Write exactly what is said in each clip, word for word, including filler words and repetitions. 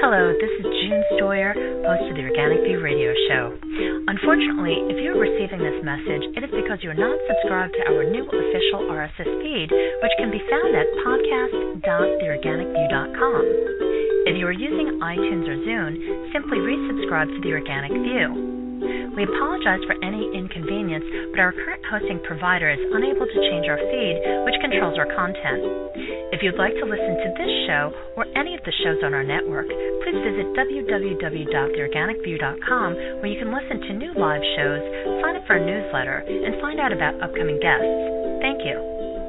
Hello, this is June Stoyer, host of the Organic View radio show. Unfortunately, if you're receiving this message, it is because you're not subscribed to our new official R S S feed, which can be found at podcast dot the organic view dot com. If you are using iTunes or Zune, simply resubscribe to the Organic View. We apologize for any inconvenience, but our current hosting provider is unable to change our feed, which controls our content. If you'd like to listen to this show or any of the shows on our network, please visit w w w dot the organic view dot com, where you can listen to new live shows, sign up for our newsletter, and find out about upcoming guests. Thank you.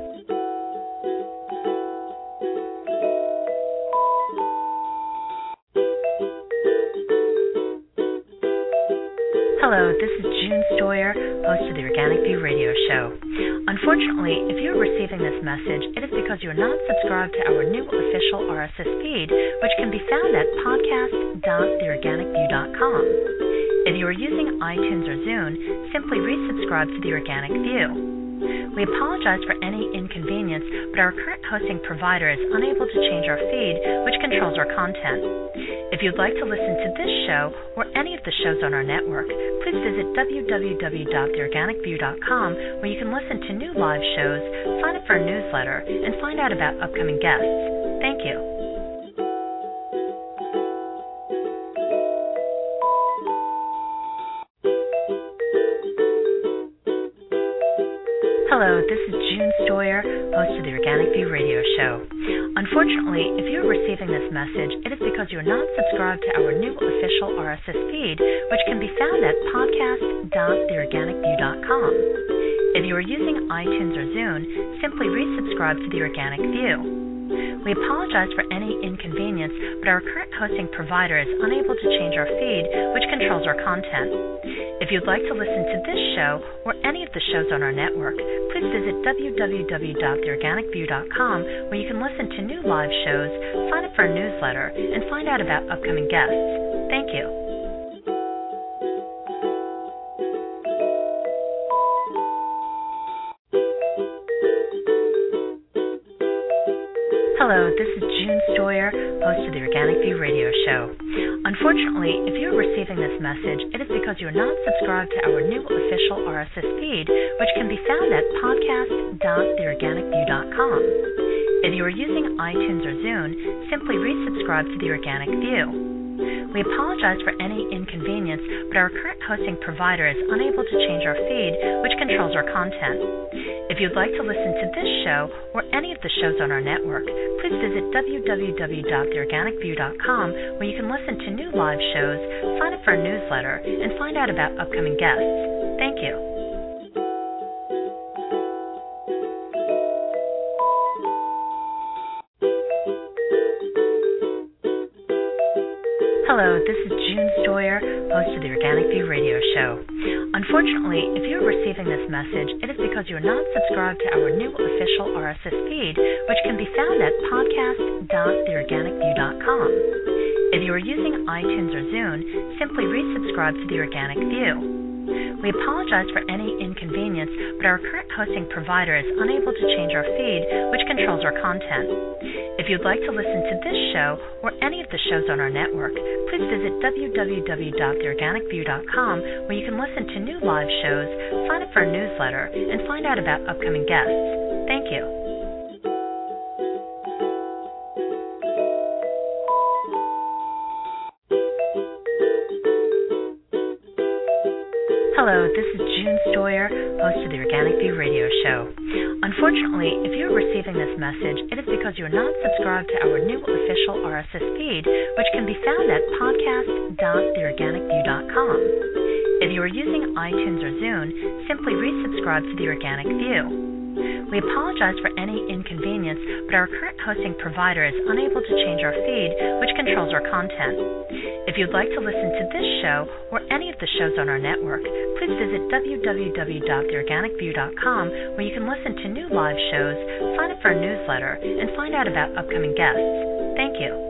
Hello, this is June Stoyer, host of the Organic View radio show. Unfortunately, if you're receiving this message, it is because you're not subscribed to our new official R S S feed, which can be found at podcast dot the organic view dot com. If you are using iTunes or Zune, simply resubscribe to the Organic View. We apologize for any inconvenience, but our current hosting provider is unable to change our feed, which controls our content. If you'd like to listen to this show or any of the shows on our network, please visit w w w dot the organic view dot com, where you can listen to new live shows, sign up for our newsletter, and find out about upcoming guests. Thank you. Hello, this is June Stoyer, host of the Organic View radio show. Unfortunately, if you're receiving this message, it is because you're not subscribed to our new official R S S feed, which can be found at podcast dot the organic view dot com. If you are using iTunes or Zune, simply resubscribe to the Organic View. We apologize for any inconvenience, but our current hosting provider is unable to change our feed, which controls our content. If you'd like to listen to this show or any of the shows on our network, please visit w w w dot the organic view dot com, where you can listen to new live shows, sign up for our newsletter, and find out about upcoming guests. Thank you. Hello, this is June Stoyer, host of the Organic View radio show. Unfortunately, if you're receiving this message, it is because you're not subscribed to our new official R S S feed, which can be found at podcast dot the organic view dot com. If you are using iTunes or Zune, simply resubscribe to the Organic View. We apologize for any inconvenience, but our current hosting provider is unable to change our feed, which controls our content. If you'd like to listen to this show or any of the shows on our network, please visit w w w dot the organic view dot com, where you can listen to new live shows, sign up for our newsletter, and find out about upcoming guests. Thank you. Hello, this is June Stoyer, host of the Organic View radio show. Unfortunately, if you're receiving this message, it is because you're not subscribed to our new official R S S feed, which can be found at podcast dot the organic view dot com. If you are using iTunes or Zune, simply resubscribe to the Organic View. We apologize for any inconvenience, but our current hosting provider is unable to change our feed, which controls our content. If you'd like to listen to this show or any of the shows on our network, please visit w w w dot the organic view dot com, where you can listen to new live shows, sign up for our newsletter, and find out about upcoming guests. Thank you. Hello, this is June Stoyer, host of the Organic View radio show. Unfortunately, if you're receiving this message, it is because you're not subscribed to our new official R S S feed, which can be found at podcast dot the organic view dot com. If you are using iTunes or Zune, simply resubscribe to the Organic View. We apologize for any inconvenience, but our current hosting provider is unable to change our feed, which controls our content. If you'd like to listen to this show or any of the shows on our network, please visit w w w dot the organic view dot com, where you can listen to new live shows, sign up for our newsletter, and find out about upcoming guests. Thank you.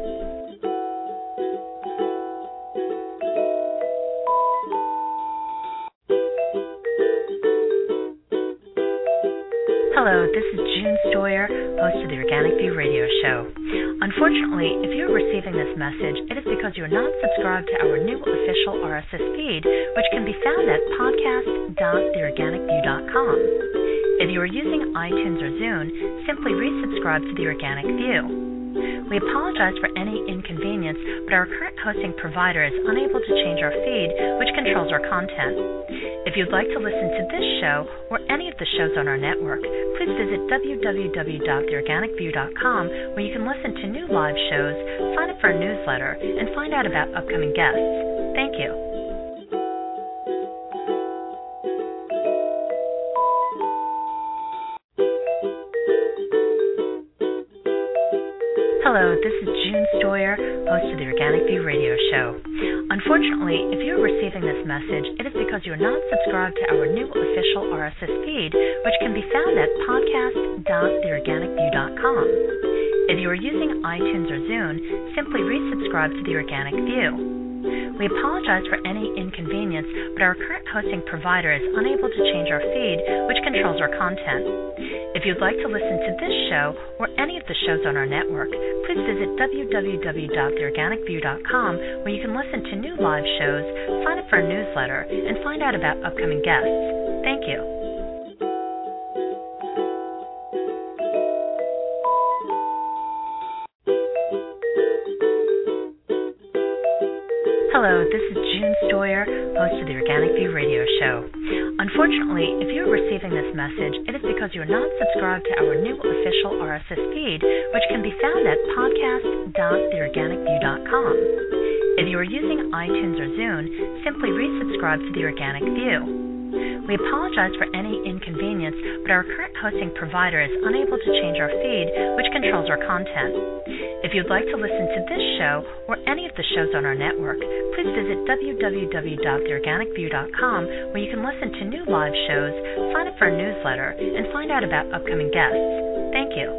Hello, this is June Stoyer, host of the Organic View Radio Show. Unfortunately, if you're receiving this message, it is because you're not subscribed to our new official R S S feed, which can be found at podcast dot the organic view dot com. If you are using iTunes or Zune, simply resubscribe to the Organic View. We apologize for any inconvenience, but our current hosting provider is unable to change our feed, which controls our content. If you'd like to listen to this show or any of the shows on our network, please visit w w w dot the organic view dot com, where you can listen to new live shows, sign up for a newsletter, and find out about upcoming guests. Thank you. Hello, this is June Stoyer, host of the Organic View Radio Show. Unfortunately, if you're receiving this message, it is because you're not subscribed to our new official R S S feed, which can be found at podcast dot the organic view dot com. If you are using iTunes or Zune, simply resubscribe to the Organic View. We apologize for any inconvenience, but our current hosting provider is unable to change our feed, which controls our content. If you'd like to listen to this show or any of the shows on our network, please visit w w w dot the organic view dot com, where you can listen to new live shows, sign up for a newsletter, and find out about upcoming guests. Thank you. Hello, this is June Stoyer, host of the Organic View Radio Show. Unfortunately, if you're receiving this message, it is because you're not subscribed to our new official R S S feed, which can be found at podcast dot the organic view dot com. If you are using iTunes or Zune, simply resubscribe to the Organic View. We apologize for any inconvenience, but our current hosting provider is unable to change our feed, which controls our content. If you'd like to listen to this show or any of the shows on our network, please visit w w w dot the organic view dot com, where you can listen to new live shows, sign up for a newsletter, and find out about upcoming guests. Thank you.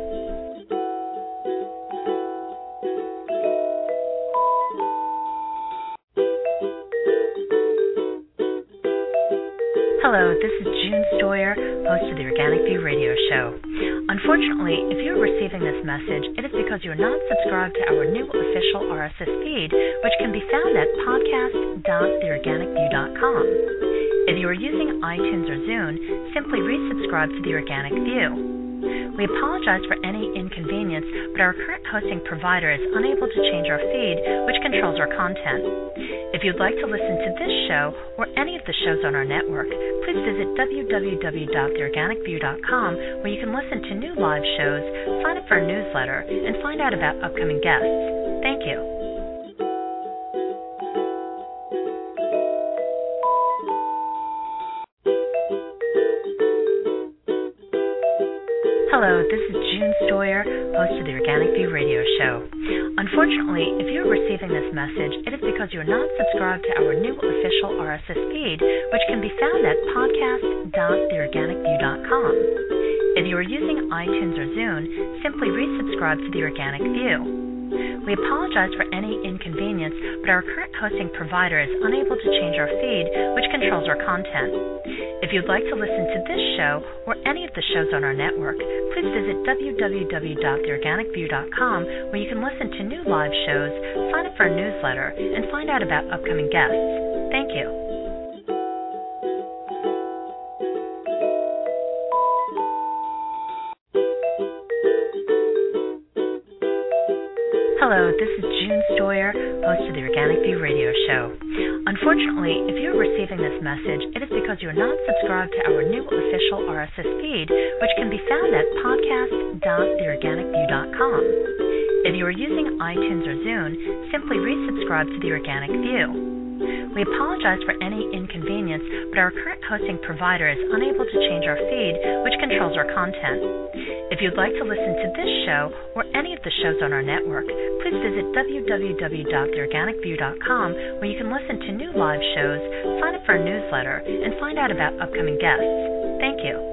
Hello, this is June Stoyer, host of the Organic View Radio Show. Unfortunately, if you're receiving this message, it is because you're not subscribed to our new official R S S feed, which can be found at podcast dot the organic view dot com. If you are using iTunes or Zune, simply resubscribe to the Organic View. We apologize for any inconvenience, but our current hosting provider is unable to change our feed, which controls our content. If you'd like to listen to this show or any of the shows on our network, please visit w w w dot the organic view dot com, where you can listen to new live shows, sign up for a newsletter, and find out about upcoming guests. Thank you. Hello, this is June Stoyer, host of the Organic View Radio Show. Unfortunately, if you're receiving this message, it is because you're not subscribed to our new official R S S feed, which can be found at podcast dot the organic view dot com. If you are using iTunes or Zune, simply resubscribe to the Organic View. We apologize for any inconvenience, but our current hosting provider is unable to change our feed, which controls our content. If you'd like to listen to this show or any of the shows on our network, please visit w w w dot the organic view dot com, where you can listen to new live shows, sign up for a newsletter, and find out about upcoming guests. Thank you. Hello, this is June Stoyer, host of the Organic View Radio Show. Unfortunately, if you're receiving this message, it is because you're not subscribed to our new official R S S feed, which can be found at podcast dot the organic view dot com. If you are using iTunes or Zune, simply resubscribe to the Organic View. We apologize for any inconvenience, but our current hosting provider is unable to change our feed, which controls our content. If you'd like to listen to this show or any of the shows on our network, please visit w w w dot the organic view dot com, where you can listen to new live shows, sign up for a newsletter, and find out about upcoming guests. Thank you.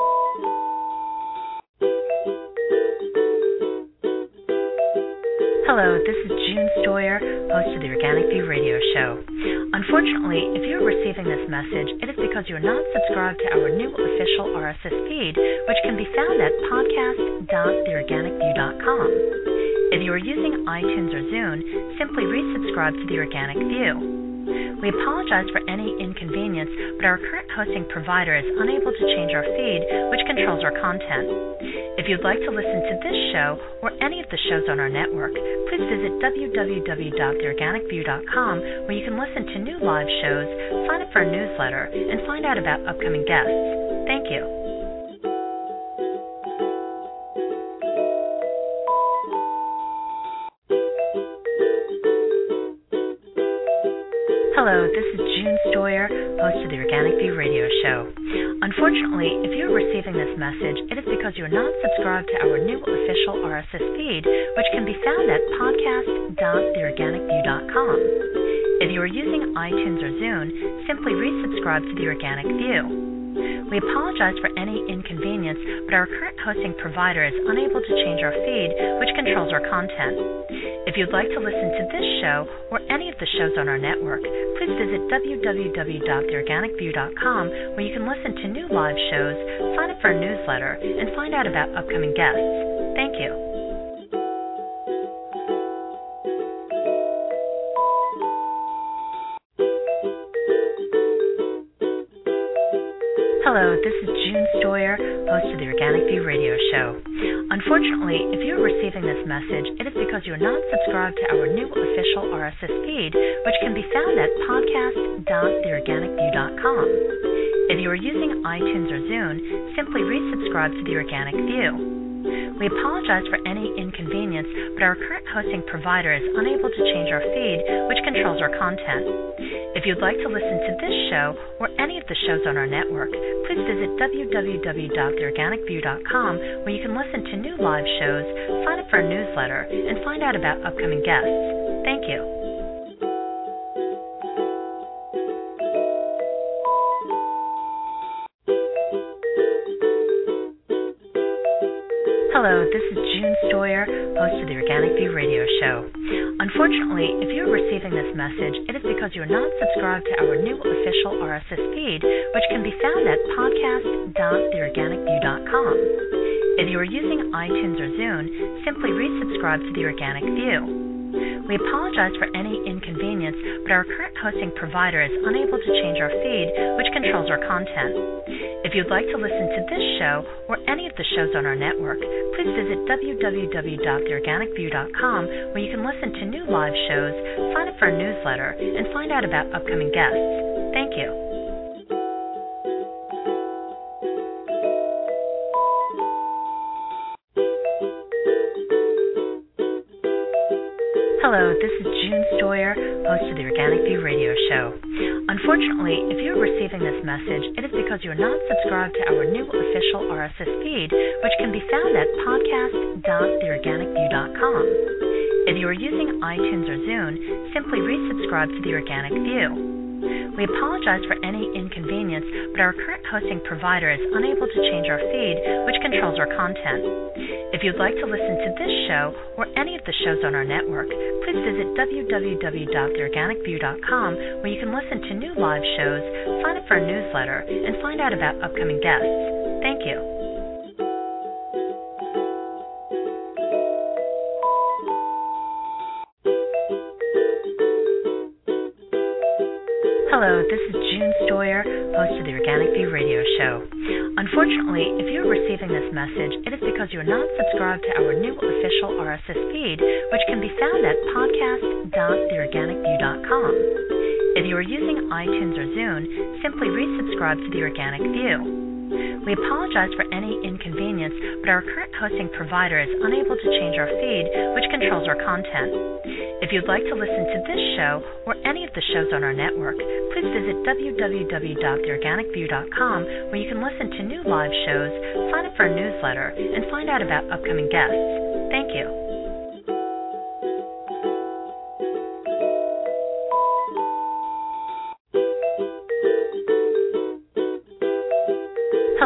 Hello, Hello, this is June Stoyer, host of the Organic View Radio Show. Unfortunately, if you're receiving this message, it is because you're not subscribed to our new official R S S feed, which can be found at podcast dot the organic view dot com. If you are using iTunes or Zune, simply resubscribe to the Organic View. We apologize for any inconvenience, but our current hosting provider is unable to change our feed, which controls our content. If you'd like to listen to this show or any of the shows on our network, please visit w w w dot the organic view dot com, where you can listen to new live shows, sign up for our newsletter, and find out about upcoming guests. Thank you. Hello, this is June Stoyer, host of the Organic View Radio Show. Unfortunately, if you're receiving this message, it is because you're not subscribed to our new official R S S feed, which can be found at podcast dot the organic view dot com. If you are using iTunes or Zune, simply resubscribe to the Organic View. We apologize for any inconvenience, but our current hosting provider is unable to change our feed, which controls our content. If you'd like to listen to this show or any of the shows on our network, please visit w w w dot the organic view dot com, where you can listen to new live shows, sign up for our newsletter, and find out about upcoming guests. Thank you. Hello, this is June Stoyer, host of the Organic View Radio Show. Unfortunately, if you're receiving this message, it is because you're not subscribed to our new official R S S feed, which can be found at podcast dot the organic view dot com. If you are using iTunes or Zune, simply resubscribe to the Organic View. We apologize for any inconvenience, but our current hosting provider is unable to change our feed, which controls our content. If you'd like to listen to this show or any of the shows on our network, please visit w w w dot the organic view dot com, where you can listen to new live shows, sign up for our newsletter, and find out about upcoming guests. Thank you. Hello, this is June Stoyer, host of the Organic View Radio Show. Unfortunately, if you're receiving this message, it is because you're not subscribed to our new official R S S feed, which can be found at podcast dot the organic view dot com. If you are using iTunes or Zune, simply resubscribe to the Organic View. We apologize for any inconvenience, but our current hosting provider is unable to change our feed, which controls our content. If you'd like to listen to this show or any of the shows on our network, please visit w w w dot the organic view dot com, where you can listen to new live shows, sign up for our newsletter, and find out about upcoming guests. Thank you. Hello, this is June Stoyer, host of the Organic View Radio Show. Unfortunately, if you're receiving this message, it is because you're not subscribed to our new official R S S feed, which can be found at podcast dot the organic view dot com. If you are using iTunes or Zune, simply resubscribe to the Organic View. We apologize for any inconvenience, but our current hosting provider is unable to change our feed, which controls our content. If you'd like to listen to this show or any of the shows on our network, please visit w w w dot the organic view dot com, where you can listen to new live shows, sign up for our newsletter, and find out about upcoming guests. Thank you. Hello, this is June Stoyer, host of the Organic View Radio Show. Unfortunately, if you're receiving this message, it is because you're not subscribed to our new official R S S feed, which can be found at podcast dot the organic view dot com. If you are using iTunes or Zune, simply resubscribe to the Organic View. We apologize for any inconvenience, but our current hosting provider is unable to change our feed, which controls our content. If you'd like to listen to this show or any of the shows on our network, please visit w w w dot the organic view dot com, where you can listen to new live shows, sign up for our newsletter, and find out about upcoming guests. Thank you.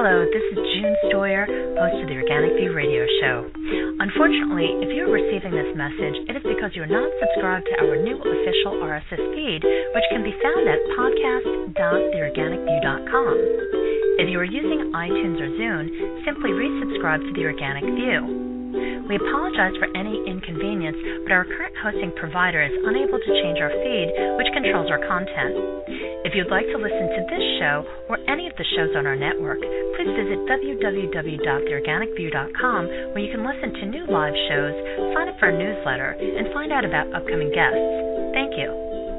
Hello, this is June Stoyer, host of the Organic View radio show. Unfortunately, if you're receiving this message, it is because you're not subscribed to our new official R S S feed, which can be found at podcast dot the organic view dot com. If you are using iTunes or Zune, simply resubscribe to the Organic View. We apologize for any inconvenience, but our current hosting provider is unable to change our feed, which controls our content. If you'd like to listen to this show or any of the shows on our network, please visit w w w dot the organic view dot com, where you can listen to new live shows, sign up for our newsletter, and find out about upcoming guests. Thank you.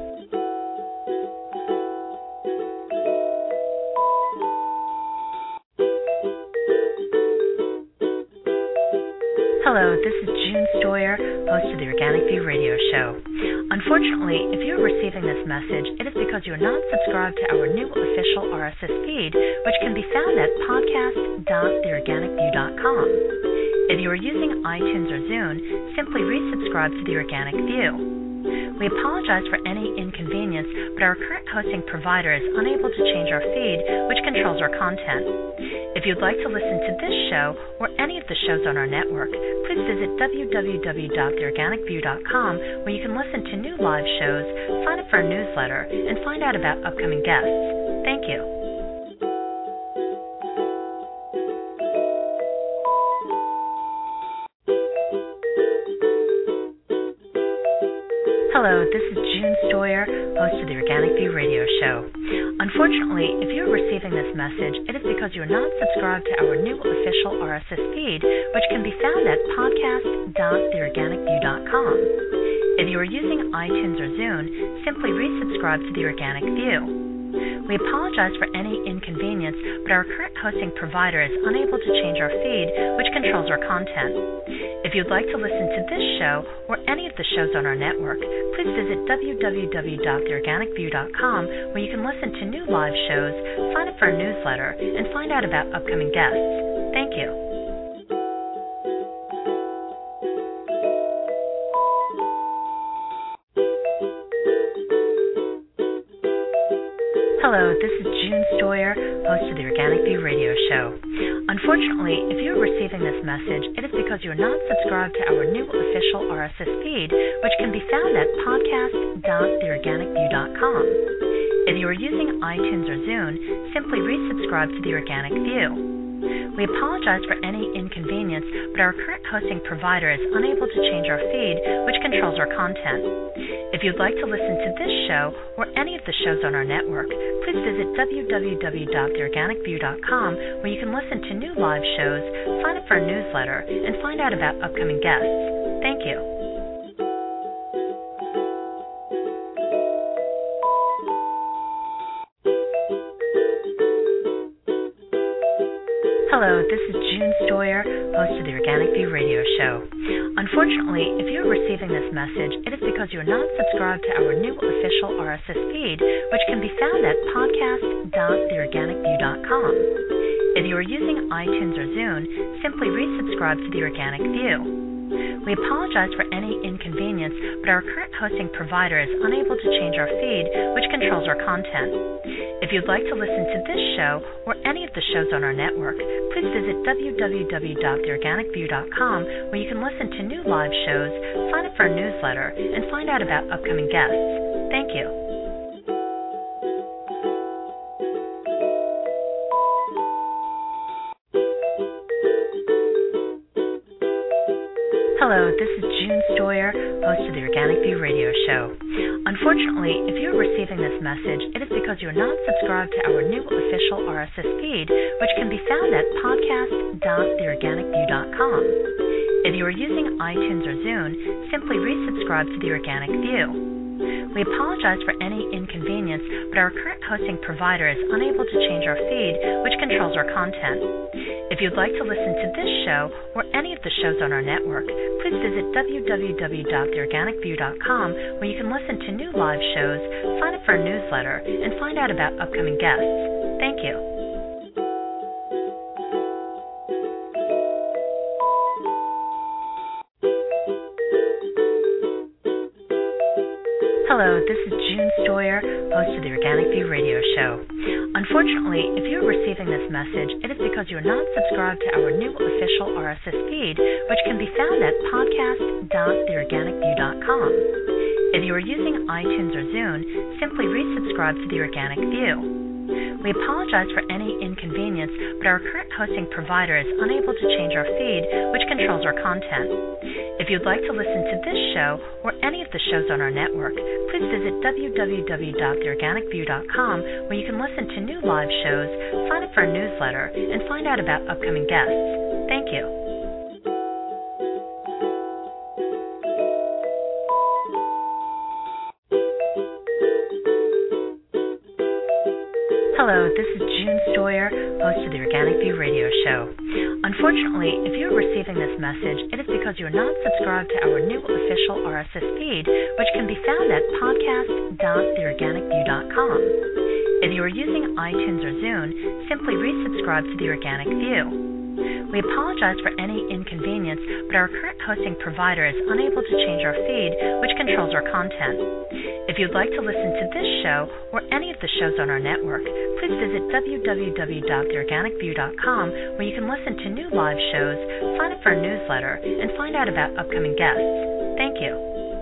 Hello, this is June Stoyer, host of the Organic View radio show. Unfortunately, if you're receiving this message, it is because you're not subscribed to our new official R S S feed, which can be found at podcast dot the organic view dot com. If you are using iTunes or Zune, simply resubscribe to the Organic View. We apologize for any inconvenience, but our current hosting provider is unable to change our feed, which controls our content. If you'd like to listen to this show or any of the shows on our network, please visit w w w dot the organic view dot com, where you can listen to new live shows, sign up for our newsletter, and find out about upcoming guests. Thank you. Hello, this is June Stoyer, host of the Organic View radio show. Unfortunately, if you're receiving this message, it is because you're not subscribed to our new official R S S feed, which can be found at podcast dot the organic view dot com. If you are using iTunes or Zune, simply resubscribe to the Organic View. We apologize for any inconvenience, but our current hosting provider is unable to change our feed, which controls our content. If you'd like to listen to this show or any of the shows on our network, please visit w w w dot the organic view dot com, where you can listen to new live shows, sign up for our newsletter, and find out about upcoming guests. Thank you. Hello, this is June Stoyer, host of the Organic View radio show. Unfortunately, if you're receiving this message, it is because you're not subscribed to our new official R S S feed, which can be found at podcast dot the organic view dot com. If you are using iTunes or Zune, simply resubscribe to the Organic View. We apologize for any inconvenience, but our current hosting provider is unable to change our feed, which controls our content. If you'd like to listen to this show or any of the shows on our network, please visit w w w dot the organic view dot com, where you can listen to new live shows, sign up for our newsletter, and find out about upcoming guests. Thank you. Hello, this is June Stoyer, host of the Organic View radio show. Unfortunately, if you're receiving this message, it is because you're not subscribed to our new official R S S feed, which can be found at podcast dot the organic view dot com. If you are using iTunes or Zune, simply resubscribe to the Organic View. We apologize for any inconvenience, but our current hosting provider is unable to change our feed, which controls our content. If you'd like to listen to this show or any of the shows on our network, please visit w w w dot the organic view dot com, where you can listen to new live shows, sign up for our newsletter, and find out about upcoming guests. Thank you. Hello, this is June Stoyer, host of the Organic View radio show. Unfortunately, if you're receiving this message, it is because you're not subscribed to our new official R S S feed, which can be found at podcast dot the organic view dot com. If you are using iTunes or Zune, simply resubscribe to the Organic View. We apologize for any inconvenience, but our current hosting provider is unable to change our feed, which controls our content. If you'd like to listen to this show or any of the shows on our network, please visit w w w dot the organic view dot com, where you can listen to new live shows, sign up for our newsletter, and find out about upcoming guests. Thank you. Hello, this is June Stoyer, host of the Organic View Radio Show. Unfortunately, if you're receiving this message, it is because you're not subscribed to our new official R S S feed, which can be found at podcast dot the organic view dot com. If you are using iTunes or Zune, simply resubscribe to the Organic View. We apologize for any inconvenience, but our current hosting provider is unable to change our feed, which controls our content. If you'd like to listen to this show or any of the shows on our network, please visit w w w dot the organic view dot com, where you can listen to new live shows, sign up for our newsletter, and find out about upcoming guests. Thank you. Hello, this is June Stoyer, host of the Organic View Radio Show. Unfortunately, if you're receiving this message, it is because you're not subscribed to our new official R S S feed, which can be found at podcast dot the organic view dot com. If you are using iTunes or Zune, simply resubscribe to the Organic View. We apologize for any inconvenience, but our current hosting provider is unable to change our feed, which controls our content. If you'd like to listen to this show or any of the shows on our network, please visit w w w dot the organic view dot com, where you can listen to new live shows, sign up for our newsletter, and find out about upcoming guests. Thank you.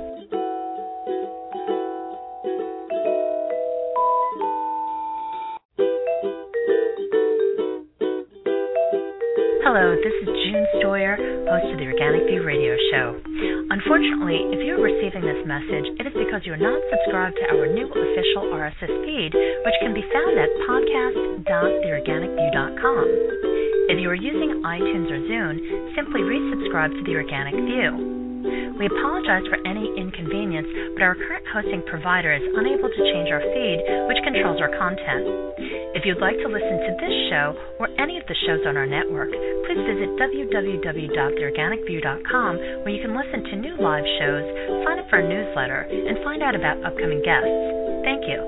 Hello, this is June Stoyer, host of the Organic View Radio Show. Unfortunately, if you're receiving this message, it is because you're not subscribed to our new official R S S feed, which can be found at podcast dot the organic view dot com. If you are using iTunes or Zune, simply resubscribe to the Organic View. We apologize for any inconvenience, but our current hosting provider is unable to change our feed, which controls our content. If you'd like to listen to this show or any of the shows on our network, please visit w w w dot the organic view dot com, where you can listen to new live shows, sign up for our newsletter, and find out about upcoming guests. Thank you.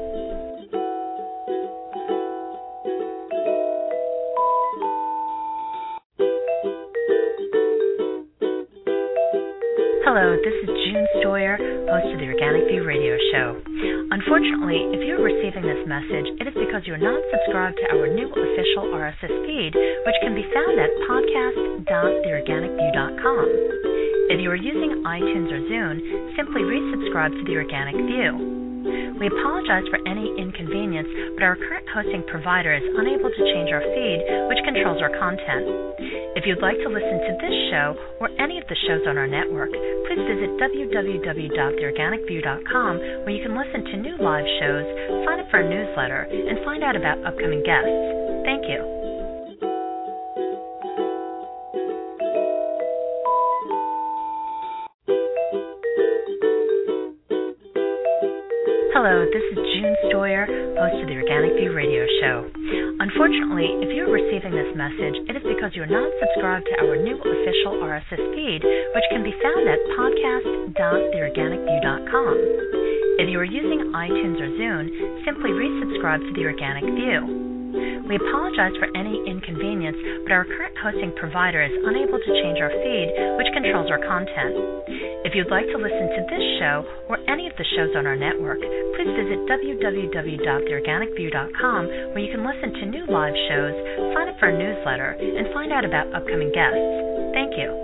Hello, this is June Stoyer, host of the Organic View Radio Show. Unfortunately, if you're receiving this message, it is because you're not subscribed to our new official R S S feed, which can be found at podcast dot the organic view dot com. If you are using iTunes or Zune, simply resubscribe to the Organic View. We apologize for any inconvenience, but our current hosting provider is unable to change our feed, which controls our content. If you'd like to listen to this show or any of the shows on our network, please visit w w w dot the organic view dot com, where you can listen to new live shows, sign up for our newsletter, and find out about upcoming guests. Thank you. Hello, this is June Stoyer, host of the Organic View Radio Show. Unfortunately, if you're receiving this message, it is because you're not subscribed to our new official R S S feed, which can be found at podcast dot the organic view dot com. If you are using iTunes or Zune, simply resubscribe to the Organic View. We apologize for any inconvenience, but our current hosting provider is unable to change our feed, which controls our content. If you'd like to listen to this show or any of the shows on our network, please visit w w w dot the organic view dot com, where you can listen to new live shows, sign up for our newsletter, and find out about upcoming guests. Thank you.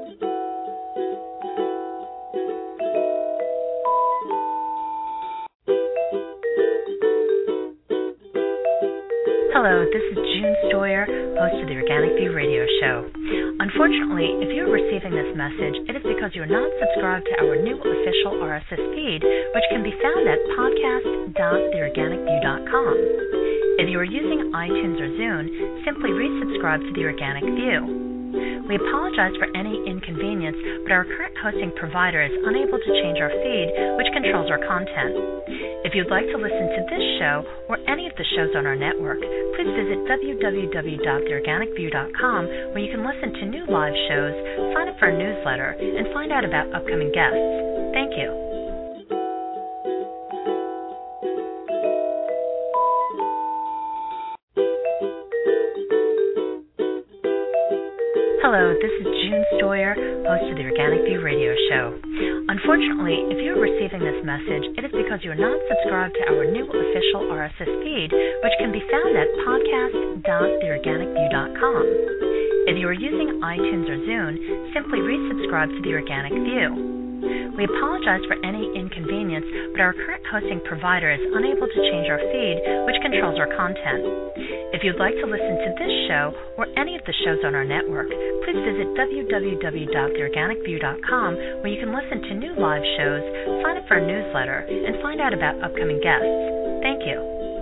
Hello, this is June Stoyer, host of the Organic View Radio Show. Unfortunately, if you're receiving this message, it is because you're not subscribed to our new official R S S feed, which can be found at podcast dot the organic view dot com. If you are using iTunes or Zune, simply resubscribe to the Organic View. We apologize for any inconvenience, but our current hosting provider is unable to change our feed, which controls our content. If you'd like to listen to this show or any of the shows on our network, please visit w w w dot the organic view dot com, where you can listen to new live shows, sign up for our newsletter, and find out about upcoming guests. Thank you. Hello, this is June Stoyer, host of the Organic View Radio Show. Unfortunately, if you're receiving this message, it is because you're not subscribed to our new official R S S feed, which can be found at podcast dot the organic view dot com. If you are using iTunes or Zune, simply resubscribe to the Organic View. We apologize for any inconvenience, but our current hosting provider is unable to change our feed, which controls our content. If you'd like to listen to this show or any of the shows on our network, please visit w w w dot the organic view dot com, where you can listen to new live shows, sign up for a newsletter, and find out about upcoming guests. Thank you.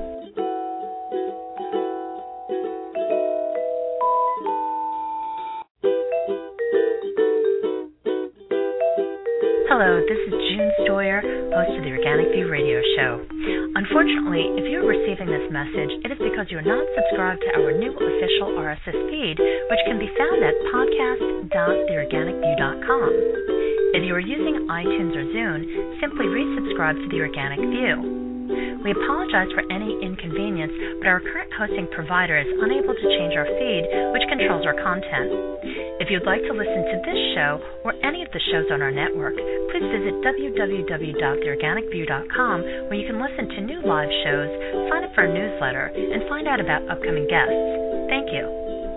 Hello, this is June Stoyer, host of the Organic View Radio Show. Unfortunately, if you're receiving this message, it is because you're not subscribed to our new official R S S feed, which can be found at podcast dot the organic view dot com. If you are using iTunes or Zune, simply resubscribe to the Organic View. We apologize for any inconvenience, but our current hosting provider is unable to change our feed, which controls our content. If you'd like to listen to this show or any of the shows on our network, please visit w w w dot the organic view dot com, where you can listen to new live shows, sign up for a newsletter, and find out about upcoming guests. Thank you.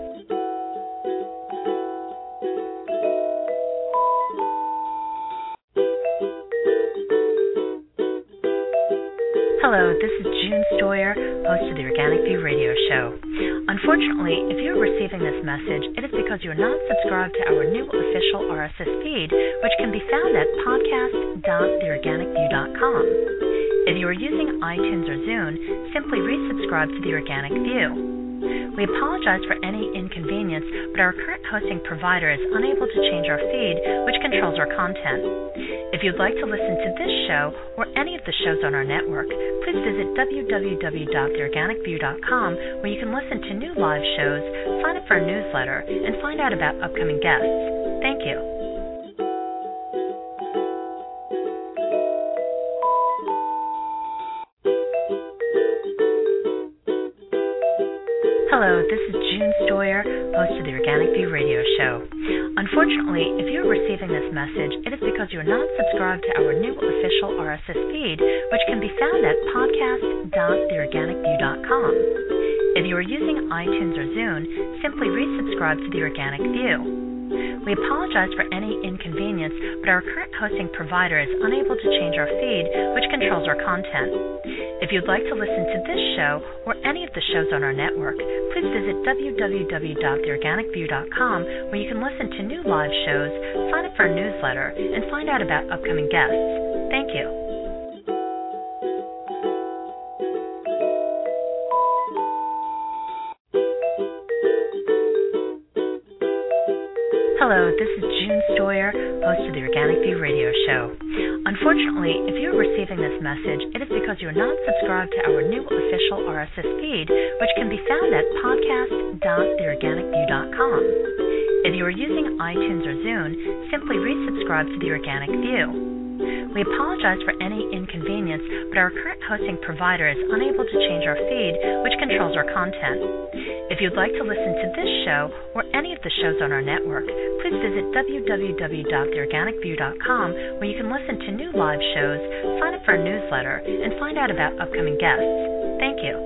Hello, this is June Stoyer, host of the Organic View Radio Show. Unfortunately, if you're receiving this message, it is because you're not subscribed to our new official R S S feed, which can be found at podcast dot the organic view dot com. If you are using iTunes or Zune, simply resubscribe to the Organic View. We apologize for any inconvenience, but our current hosting provider is unable to change our feed, which controls our content. If you'd like to listen to this show or any of the shows on our network, please visit w w w dot the organic view dot com, where you can listen to new live shows, sign up for a newsletter, and find out about upcoming guests. Thank you. Hello, this is June Stoyer, host of the Organic View Radio Show. Unfortunately, if you're receiving this message, it is because you're not subscribed to our new official R S S feed, which can be found at podcast dot the organic view dot com. If you are using iTunes or Zune, simply resubscribe to the Organic View. We apologize for any inconvenience, but our current hosting provider is unable to change our feed, which controls our content. If you'd like to listen to this show or any of the shows on our network, please visit w w w dot the organic view dot com, where you can listen to new live shows, sign up for a newsletter, and find out about upcoming guests. Thank you. Hello, this is June Stoyer, host of the Organic View Radio Show. Unfortunately, if you're receiving this message, it is because you're not subscribed to our new official R S S feed, which can be found at podcast dot the organic view dot com. If you are using iTunes or Zune, simply resubscribe to the Organic View. We apologize for any inconvenience, but our current hosting provider is unable to change our feed, which controls our content. If you'd like to listen to this show or any of the shows on our network, please visit w w w dot the organic view dot com, where you can listen to new live shows, sign up for a newsletter, and find out about upcoming guests. Thank you.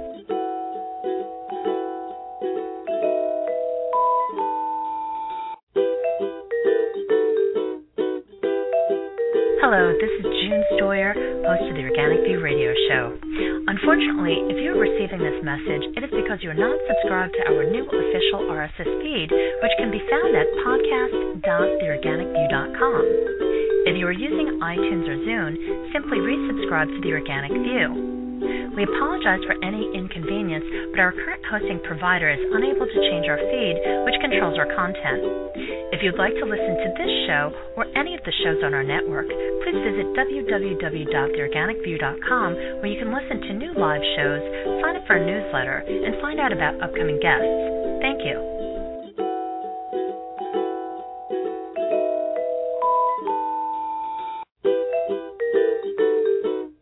Hello, this is June Stoyer, host of the Organic View Radio Show. Unfortunately, if you're receiving this message, it is because you're not subscribed to our new official R S S feed, which can be found at podcast dot the organic view dot com. If you are using iTunes or Zune, simply resubscribe to the Organic View. We apologize for any inconvenience, but our current hosting provider is unable to change our feed, which controls our content. If you'd like to listen to this show or any of the shows on our network, please visit w w w dot the organic view dot com, where you can listen to new live shows, sign up for a newsletter, and find out about upcoming guests. Thank you.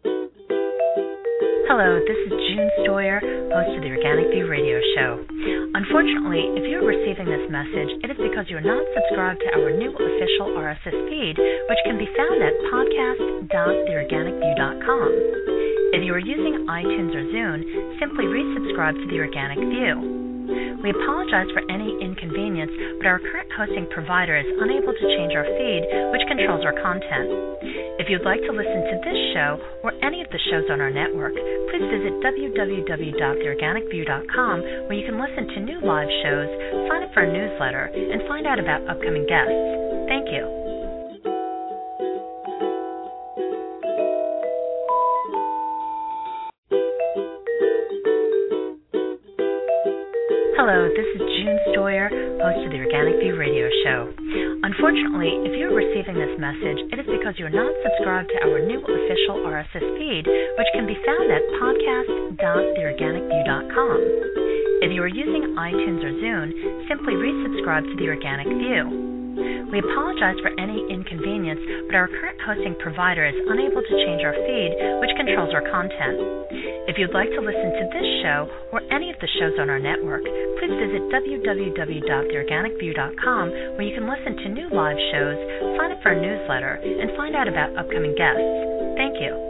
Hello, this is June Stoyer, host of the Organic View Radio Show. Unfortunately, if you are receiving this message, it is because you are not subscribed to our new official R S S feed, which can be found at podcast dot the organic view dot com. If you are using iTunes or Zune, simply resubscribe to The Organic View. We apologize for any inconvenience, but our current hosting provider is unable to change our feed, which controls our content. If you'd like to listen to this show or any of the shows on our network, please visit w w w dot the organic view dot com, where you can listen to new live shows, sign up for our newsletter, and find out about upcoming guests. Thank you. Hello, this is June Stoyer, host of the Organic View radio show. Unfortunately, if you are receiving this message, it is because you are not subscribed to our new official R S S feed, which can be found at podcast dot the organic view dot com. If you are using iTunes or Zune, simply resubscribe to The Organic View. We apologize for any inconvenience, but our current hosting provider is unable to change our feed, which controls our content. If you'd like to listen to this show or any of the shows on our network, please visit w w w dot the organic view dot com, where you can listen to new live shows, sign up for our newsletter, and find out about upcoming guests. Thank you.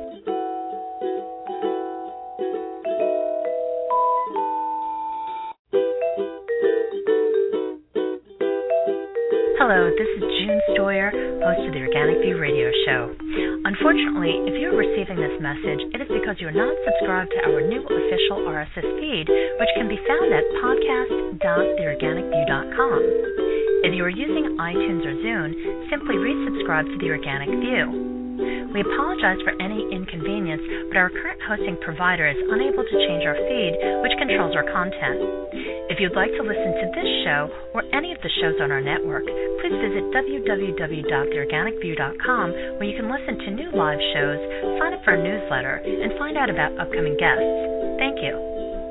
Hello, this is June Stoyer, host of the Organic View radio show. Unfortunately, if you are receiving this message, it is because you are not subscribed to our new official R S S feed, which can be found at podcast dot the organic view dot com. If you are using iTunes or Zune, simply resubscribe to The Organic View. We apologize for any inconvenience, but our current hosting provider is unable to change our feed, which controls our content. If you'd like to listen to this show or any of the shows on our network, please visit w w w dot the organic view dot com, where you can listen to new live shows, sign up for our newsletter, and find out about upcoming guests. Thank you.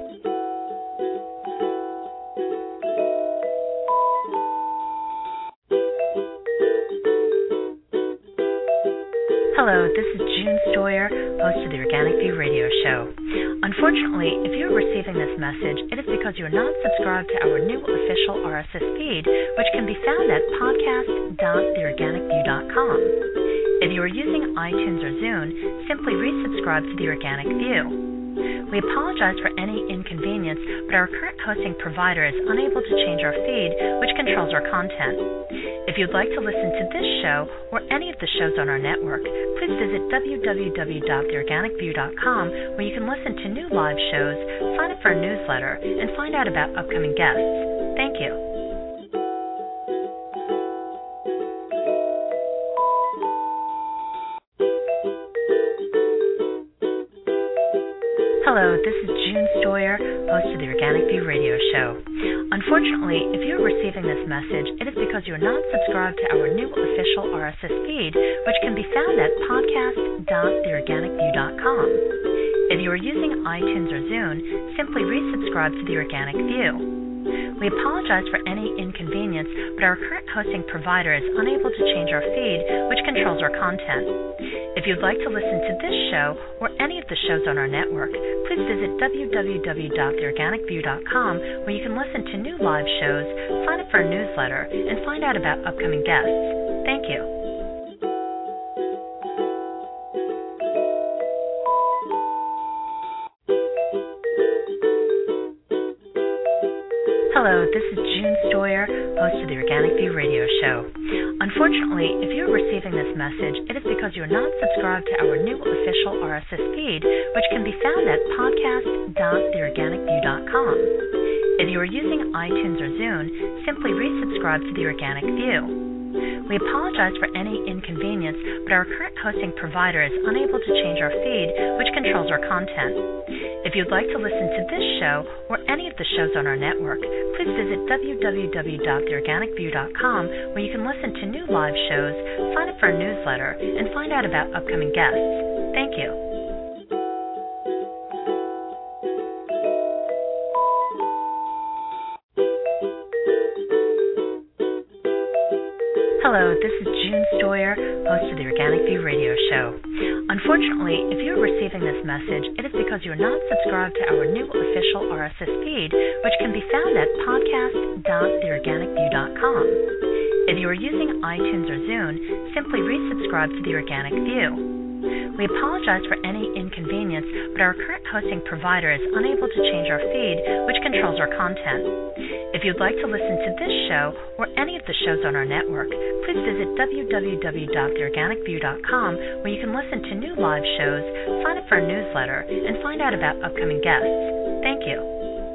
Hello, this is June Stoyer, host of the Organic View radio show. Unfortunately, if you are receiving this message, it is because you are not subscribed to our new official R S S feed, which can be found at podcast dot the organic view dot com. If you are using iTunes or Zune, simply resubscribe to The Organic View. We apologize for any inconvenience, but our current hosting provider is unable to change our feed, which controls our content. If you'd like to listen to this show or any of the shows on our network, please visit w w w dot the organic view dot com, where you can listen to new live shows, sign up for our newsletter, and find out about upcoming guests. Thank you. Hello, this is June Stoyer, host of the Organic View radio show. Unfortunately, if you are receiving this message, it is because you are not subscribed to our new official R S S feed, which can be found at podcast dot the organic view dot com. If you are using iTunes or Zune, simply resubscribe to The Organic View. We apologize for any inconvenience, but our current hosting provider is unable to change our feed, which controls our content. If you'd like to listen to this show or any of the shows on our network, please visit w w w dot the organic view dot com, where you can listen to new live shows, sign up for our newsletter, and find out about upcoming guests. Thank you. Hello, this is June Stoyer, host of the Organic View radio show. Unfortunately, if you are receiving this message, it is because you are not subscribed to our new official R S S feed, which can be found at podcast dot the organic view dot com. If you are using iTunes or Zune, simply resubscribe to The Organic View. We apologize for any inconvenience, but our current hosting provider is unable to change our feed, which controls our content. If you'd like to listen to this show or any of the shows on our network, please visit w w w dot the organic view dot com, where you can listen to new live shows, sign up for our newsletter, and find out about upcoming guests. Thank you. Hello, this is June Stoyer, host of the Organic View Radio Show. Unfortunately, if you're receiving this message, it is because you're not subscribed to our new official R S S feed, which can be found at podcast dot the organic view dot com. If you are using iTunes or Zune, simply resubscribe to the Organic View. We apologize for any inconvenience, but our current hosting provider is unable to change our feed, which controls our content. If you'd like to listen to this show or any of the shows on our network, please visit w w w dot the organic view dot com, where you can listen to new live shows, sign up for our newsletter, and find out about upcoming guests. Thank you.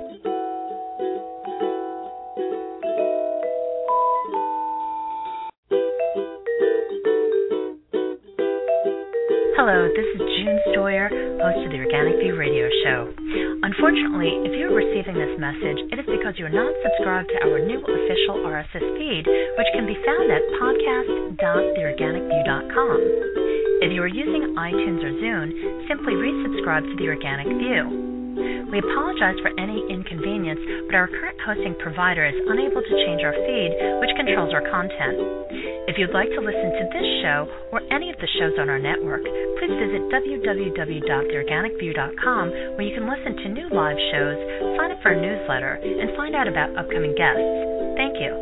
Hello, this is June Stoyer, host of the Organic View Radio Show. Unfortunately, if you're receiving this message, it is because you're not subscribed to our new official R S S feed, which can be found at podcast dot the organic view dot com. If you are using iTunes or Zune, simply resubscribe to the Organic View. We apologize for any inconvenience, but our current hosting provider is unable to change our feed, which controls our content. If you'd like to listen to this show or any of the shows on our network, please visit w w w dot the organic view dot com, where you can listen to new live shows, sign up for our newsletter, and find out about upcoming guests. Thank you.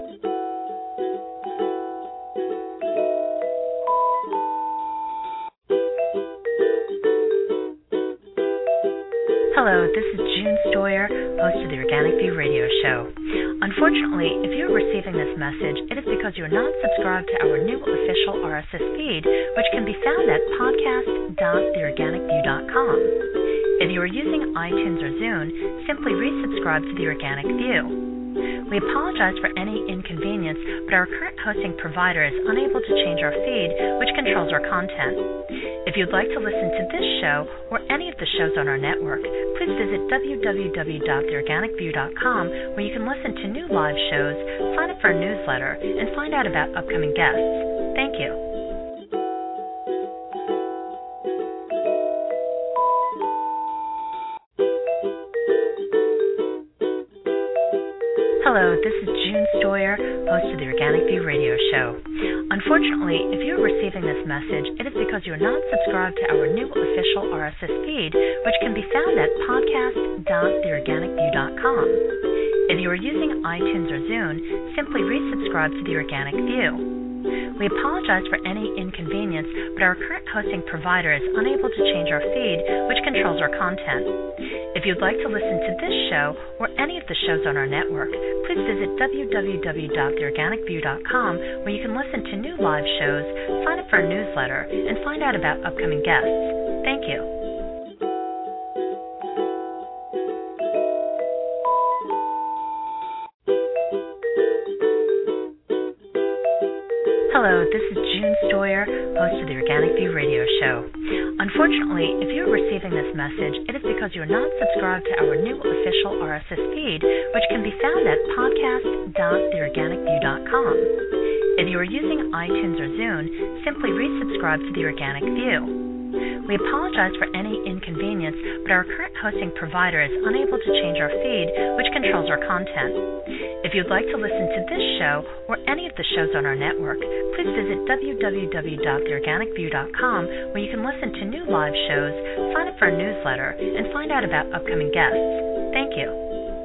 Hello, this is June Stoyer, host of the Organic View Radio Show. Unfortunately, if you're receiving this message, it is because you're not subscribed to our new official R S S feed, which can be found at podcast dot the organic view dot com. If you are using iTunes or Zune, simply resubscribe to the Organic View. We apologize for any inconvenience, but our current hosting provider is unable to change our feed, which controls our content. If you'd like to listen to this show or any of the shows on our network, please visit w w w dot the organic view dot com, where you can listen to new live shows, sign up for our newsletter, and find out about upcoming guests. Thank you. Hello, this is June Stoyer, host of the Organic View Radio Show. Unfortunately, if you're receiving this message, it is because you're not subscribed to our new official R S S feed, which can be found at podcast dot the organic view dot com. If you are using iTunes or Zune, simply resubscribe to the Organic View. We apologize for any inconvenience, but our current hosting provider is unable to change our feed, which controls our content. If you'd like to listen to this show or any of the shows on our network, please visit w w w dot the organic view dot com, where you can listen to new live shows, sign up for our newsletter, and find out about upcoming guests. Thank you. Hello, this is June Stoyer, host of the Organic View Radio Show. Unfortunately, if you're receiving this message, it is because you're not subscribed to our new official R S S feed, which can be found at podcast dot the organic view dot com. If you are using iTunes or Zune, simply resubscribe to the Organic View. We apologize for any inconvenience, but our current hosting provider is unable to change our feed, which controls our content. If you'd like to listen to this show or any of the shows on our network, please visit w w w dot the organic view dot com, where you can listen to new live shows, sign up for our newsletter, and find out about upcoming guests. Thank you.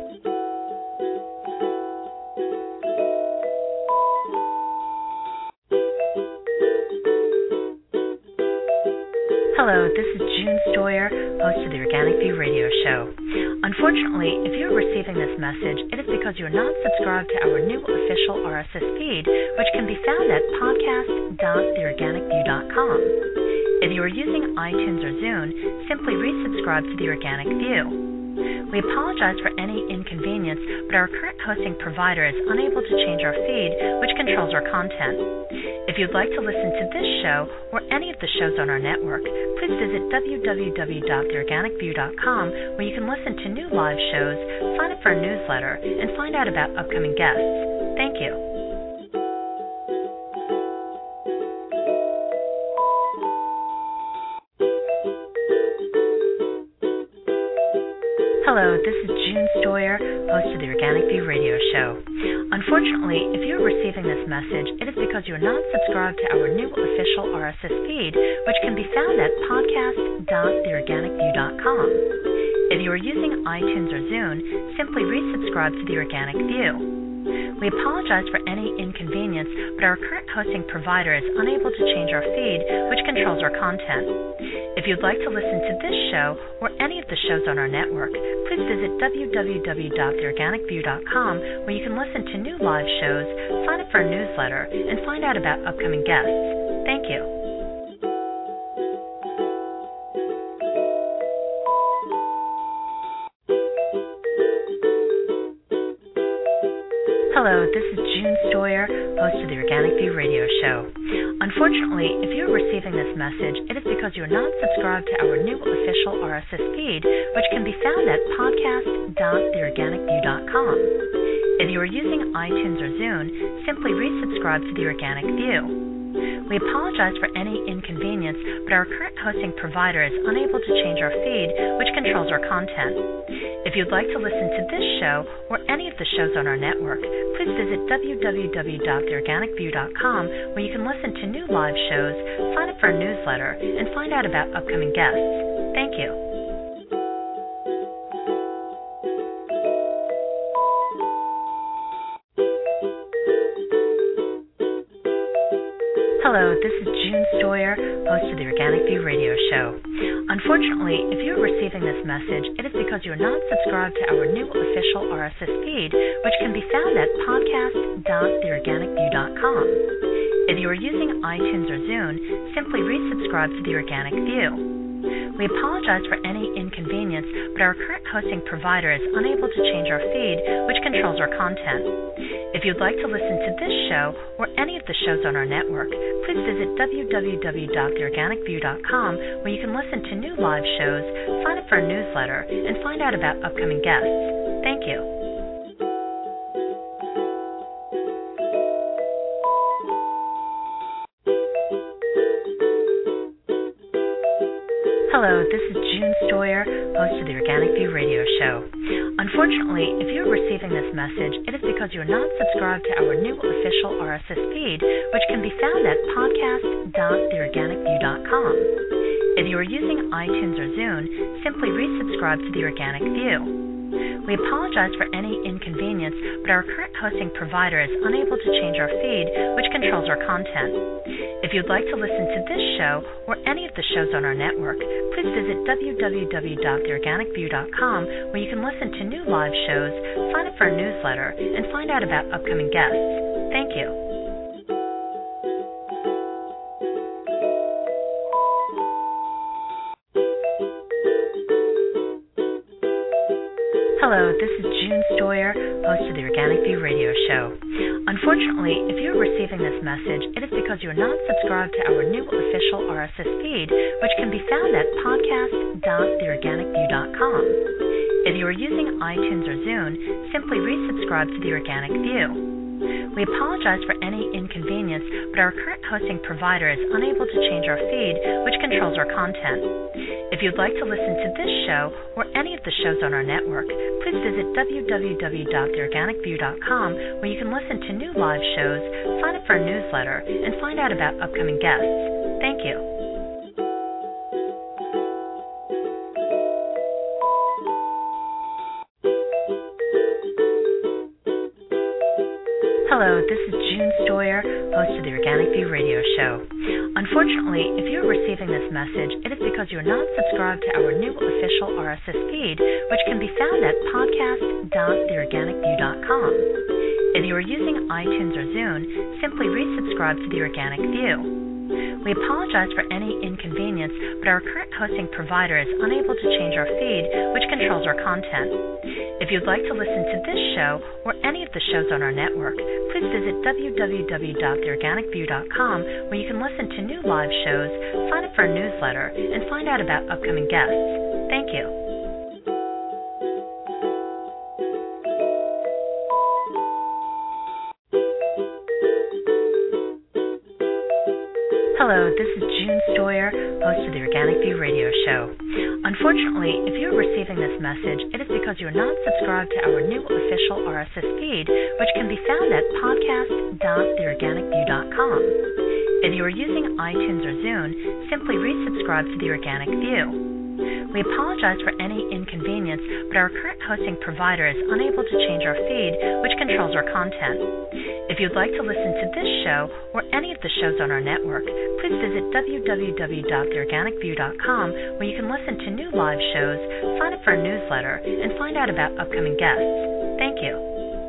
Hello, this is June Stoyer, host of the Organic View Radio Show. Unfortunately, if you're receiving this message, it is because you're not subscribed to our new official R S S feed, which can be found at podcast dot the organic view dot com. If you are using iTunes or Zune, simply resubscribe to the Organic View. We apologize for any inconvenience, but our current hosting provider is unable to change our feed, which controls our content. If you'd like to listen to this show or any of the shows on our network, please visit w w w dot the organic view dot com, where you can listen to new live shows, sign up for our newsletter, and find out about upcoming guests. Thank you. Hello, this is June Stoyer, host of the Organic View Radio Show. Unfortunately, if you are receiving this message, it is because you are not subscribed to our new official R S S feed, which can be found at podcast dot the organic view dot com. If you are using iTunes or Zune, simply resubscribe to The Organic View. We apologize for any inconvenience, but our current hosting provider is unable to change our feed, which controls our content. If you'd like to listen to this show or any of the shows on our network, please visit w w w dot the organic view dot com, where you can listen to new live shows, sign up for our newsletter, and find out about upcoming guests. Thank you. Hello, this is June Stoyer, host of the Organic View radio show. Unfortunately, if you are receiving this message, it is because you are not subscribed to our new official R S S feed, which can be found at podcast dot the organic view dot com. If you are using iTunes or Zune, simply resubscribe to The Organic View. We apologize for any inconvenience, but our current hosting provider is unable to change our feed, which controls our content. If you'd like to listen to this show or any of the shows on our network, please visit w w w dot the organic view dot com, where you can listen to new live shows, sign up for our newsletter, and find out about upcoming guests. Thank you. Hello, this is June Stoyer, host of the Organic View radio show. Unfortunately, if you are receiving this message, it is because you are not subscribed to our new official R S S feed, which can be found at podcast dot the organic view dot com. If you are using iTunes or Zune, simply resubscribe to The Organic View. We apologize for any inconvenience, but our current hosting provider is unable to change our feed, which controls our content. If you'd like to listen to this show or any of the shows on our network, please visit w w w dot the organic view dot com, where you can listen to new live shows, sign up for our newsletter, and find out about upcoming guests. Thank you. Hello, this is June Stoyer, host of the Organic View radio show. Unfortunately, if you are receiving this message, it is because you are not subscribed to our new official R S S feed, which can be found at podcast dot the organic view dot com. If you are using iTunes or Zune, simply resubscribe to The Organic View. We apologize for any inconvenience, but our current hosting provider is unable to change our feed, which controls our content. If you'd like to listen to this show or any of the shows on our network, please visit w w w dot the organic view dot com, where you can listen to new live shows, sign up for our newsletter, and find out about upcoming guests. Thank you. Hello, this is June Stoyer, host of the Organic View radio show. Unfortunately, if you are receiving this message, it is because you are not subscribed to our new official R S S feed, which can be found at podcast dot the organic view dot com. If you are using iTunes or Zune, simply resubscribe to The Organic View. We apologize for any inconvenience, but our current hosting provider is unable to change our feed, which controls our content. If you'd like to listen to this show or any of the shows on our network, please visit w w w dot the organic view dot com, where you can listen to new live shows, sign up for our newsletter, and find out about upcoming guests. Thank you. Hello, this is June Stoyer, host of the Organic View radio show. Unfortunately, if you are receiving this message, it is because you are not subscribed to our new official R S S feed, which can be found at podcast dot the organic view dot com. If you are using iTunes or Zune, simply resubscribe to The Organic View. We apologize for any inconvenience, but our current hosting provider is unable to change our feed, which controls our content. If you'd like to listen to this show or any of the shows on our network, please visit w w w dot the organic view dot com, where you can listen to new live shows, sign up for our newsletter, and find out about upcoming guests. Thank you. Hello, this is June Stoyer, host of the Organic View Radio Show. Unfortunately, if you're receiving this message, it is because you're not subscribed to our new official R S S feed, which can be found at podcast dot the organic view dot com. If you are using iTunes or Zune, simply resubscribe to the Organic View. We apologize for any inconvenience, but our current hosting provider is unable to change our feed, which controls our content. If you'd like to listen to this show or any of the shows on our network, please visit w w w dot the organic view dot com, where you can listen to new live shows, sign up for a newsletter, and find out about upcoming guests. Thank you.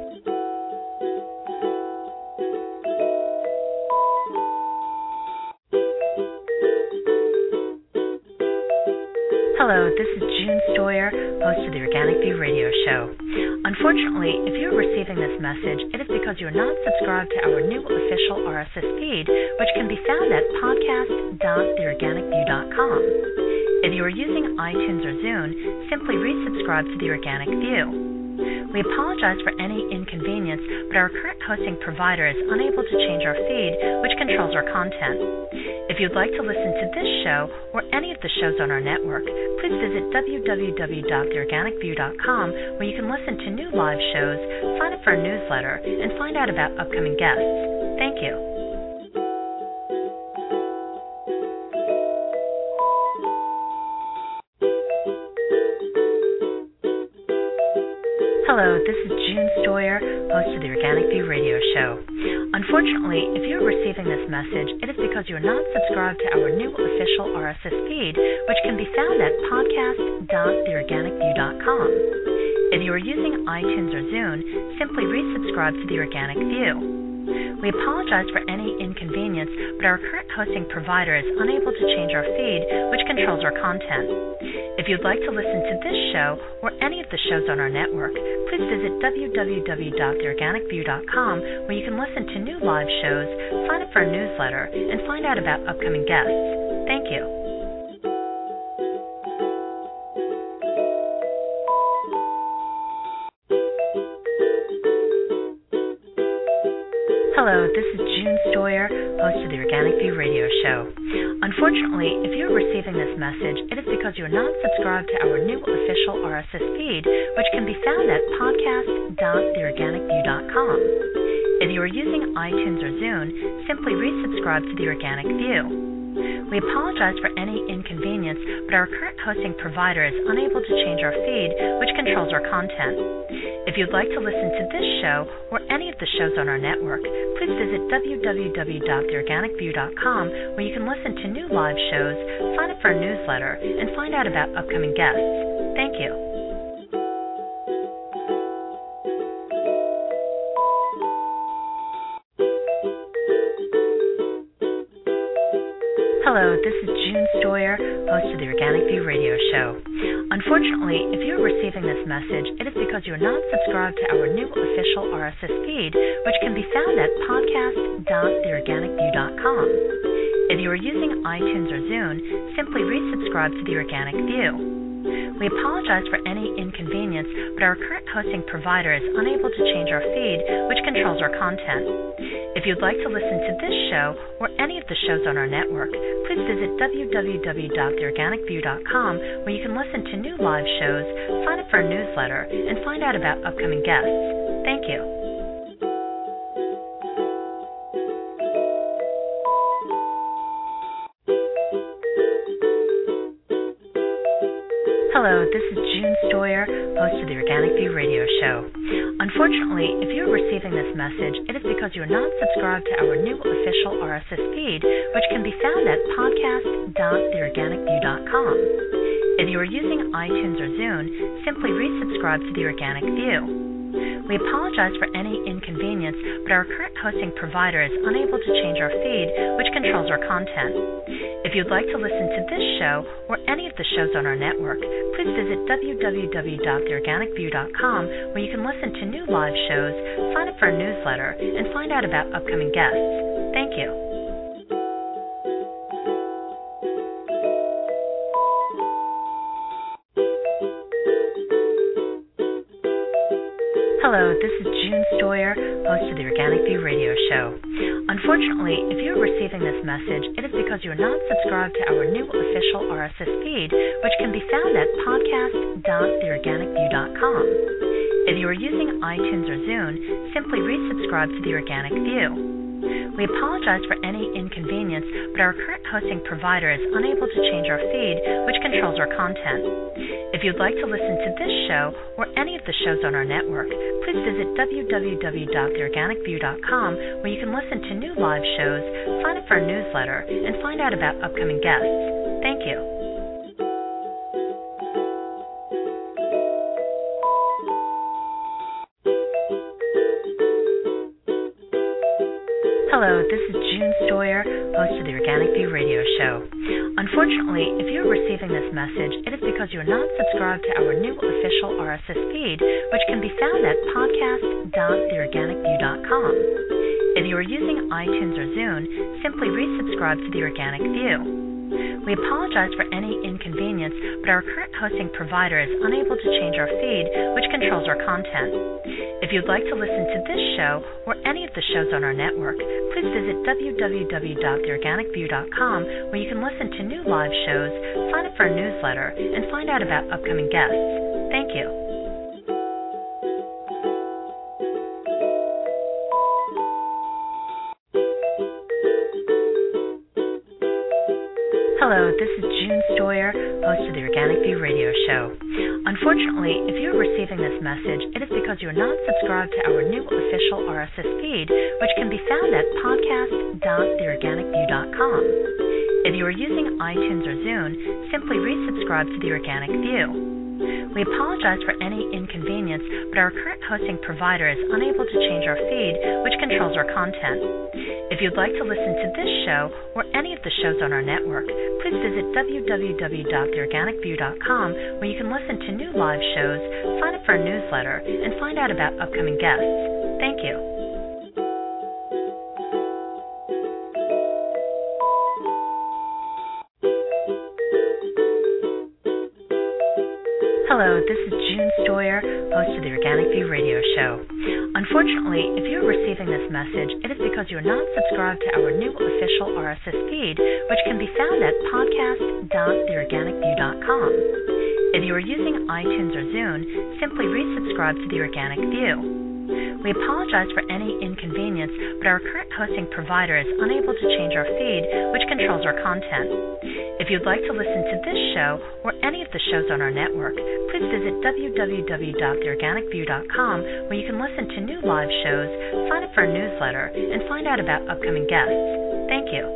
Hello, this is June Stoyer, host of the Organic View Radio Show. Unfortunately, if you're receiving this message, it is because you're not subscribed to our new official R S S feed, which can be found at podcast dot the organic view dot com. If you are using iTunes or Zune, simply resubscribe to the Organic View. We apologize for any inconvenience, but our current hosting provider is unable to change our feed, which controls our content. If you'd like to listen to this show or any of the shows on our network, please visit w w w dot the organic view dot com, where you can listen to new live shows, sign up for a newsletter, and find out about upcoming guests. Thank you. Hello, this is June Stoyer, host of the Organic View Radio Show. Unfortunately, if you're receiving this message, it is because you're not subscribed to our new official R S S feed, which can be found at podcast dot the organic view dot com. If you are using iTunes or Zune, simply resubscribe to the Organic View. We apologize for any inconvenience, but our current hosting provider is unable to change our feed, which controls our content. If you'd like to listen to this show or any of the shows on our network, please visit w w w dot the organic view dot com, where you can listen to new live shows, sign up for a newsletter, and find out about upcoming guests. Thank you. Hello, this is June Stoyer, host of the Organic View Radio Show. Unfortunately, if you're receiving this message, it is because you're not subscribed to our new official R S S feed, which can be found at podcast dot the organic view dot com. If you are using iTunes or Zune, simply resubscribe to the Organic View. We apologize for any inconvenience, but our current hosting provider is unable to change our feed, which controls our content. If you'd like to listen to this show or any of the shows on our network, please visit w w w dot the organic view dot com, where you can listen to new live shows, sign up for a newsletter, and find out about upcoming guests. Thank you. Hello, this is June Stoyer, host of the Organic View Radio Show. Unfortunately, if you're receiving this message, it is because you're not subscribed to our new official R S S feed, which can be found at podcast dot the organic view dot com. If you are using iTunes or Zune, simply resubscribe to the Organic View. We apologize for any inconvenience, but our current hosting provider is unable to change our feed, which controls our content. If you'd like to listen to this show or any of the shows on our network, please visit w w w dot the organic view dot com, where you can listen to new live shows, sign up for a newsletter, and find out about upcoming guests. Thank you. Hello, this is June Stoyer, host of the Organic View Radio Show. Unfortunately, if you're receiving this message, it is because you're not subscribed to our new official R S S feed, which can be found at podcast dot the organic view dot com. If you are using iTunes or Zune, simply resubscribe to the Organic View. We apologize for any inconvenience, but our current hosting provider is unable to change our feed, which controls our content. If you'd like to listen to this show or any of the shows on our network, please visit w w w dot the organic view dot com, where you can listen to new live shows, sign up for a newsletter, and find out about upcoming guests. Thank you. Hello, this is June Stoyer, host of the Organic View radio show. Unfortunately, if you're receiving this message, it is because you're not subscribed to our new official R S S feed, which can be found at podcast dot the organic view dot com. If you are using iTunes or Zune, simply resubscribe to the Organic View. We apologize for any inconvenience, but our current hosting provider is unable to change our feed, which controls our content. If you'd like to listen to this show or any of the shows on our network, please visit w w w dot the organic view dot com, where you can listen to new live shows, sign up for our newsletter, and find out about upcoming guests. Thank you. Hello, this is June Stoyer, host of the Organic View radio show. Unfortunately, if you're receiving this message, it is because you're not subscribed to our new official R S S feed, which can be found at podcast dot the organic view dot com. If you are using iTunes or Zune, simply resubscribe to the Organic View. We apologize for any inconvenience, but our current hosting provider is unable to change our feed, which controls our content. If you'd like to listen to this show or any of the shows on our network, please visit w w w dot the organic view dot com, where you can listen to new live shows, sign up for our newsletter, and find out about upcoming guests. Thank you. Hello, this is June Stoyer, host of the Organic View radio show. Unfortunately, if you're receiving this message, it is because you're not subscribed to our new official R S S feed, which can be found at podcast dot the organic view dot com. If you are using iTunes or Zune, simply resubscribe to the Organic View. We apologize for any inconvenience, but our current hosting provider is unable to change our feed, which controls our content. If you'd like to listen to this show or any of the shows on our network, please visit w w w dot the organic view dot com, where you can listen to new live shows, sign up for our newsletter, and find out about upcoming guests. Thank you. Hello, this is June Stoyer, host of the Organic View radio show. Unfortunately, if you're receiving this message, it is because you're not subscribed to our new official R S S feed, which can be found at podcast dot the organic view dot com. If you are using iTunes or Zune, simply resubscribe to the Organic View. We apologize for any inconvenience, but our current hosting provider is unable to change our feed, which controls our content. If you'd like to listen to this show or any of the shows on our network, please visit w w w dot the organic view dot com, where you can listen to new live shows, sign up for our newsletter, and find out about upcoming guests. Thank you.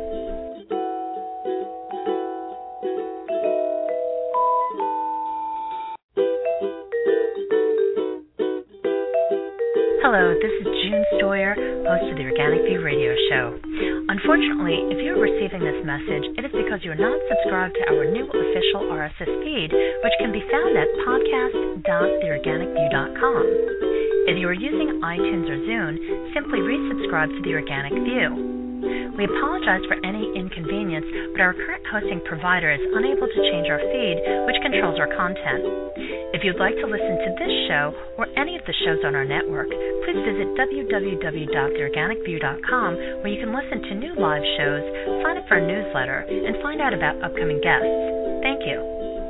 Hello, this is June Stoyer, host of the Organic View radio show. Unfortunately, if you're receiving this message, it is because you're not subscribed to our new official R S S feed, which can be found at podcast dot the organic view dot com. If you are using iTunes or Zune, simply resubscribe to the Organic View. We apologize for any inconvenience, but our current hosting provider is unable to change our feed, which controls our content. If you'd like to listen to this show or any of the shows on our network, please visit w w w dot the organic view dot com, where you can listen to new live shows, sign up for our newsletter, and find out about upcoming guests. Thank you.